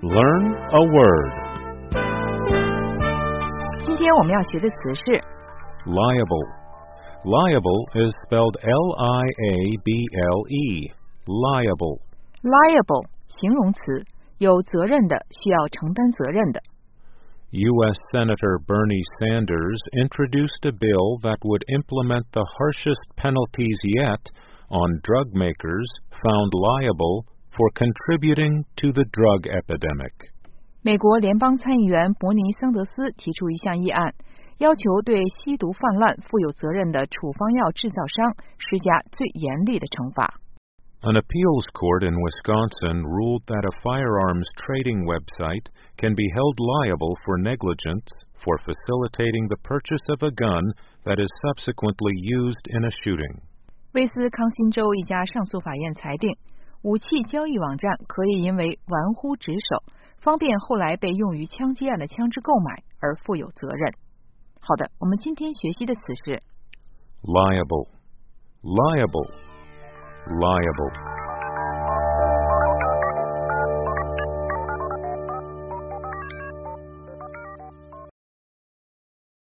Learn a word. 今天我们要学的词是 Liable. Liable is spelled L-I-A-B-L-E. Liable. liable 形容词，有责任的，需要承担责任的。 U.S. Senator Bernie Sanders introduced a bill that would implement the harshest penalties yet on drug makers found liable for contributing to the drug epidemic. 美国联邦参议员伯尼桑德斯提出一项议案，要求对吸毒泛滥负有责任的处方药制造商施加最严厉的惩罚。 An appeals court in Wisconsin ruled that a firearms trading website can be held liable for negligence for facilitating the purchase of a gun that is subsequently used in a shooting. 威斯康辛州一家上诉法院裁定，武器交易网站可以因为玩忽职守，方便后来被用于枪击案的枪支购买而负有责任。好的，我们今天学习的词是 Liable. Liable. Liable.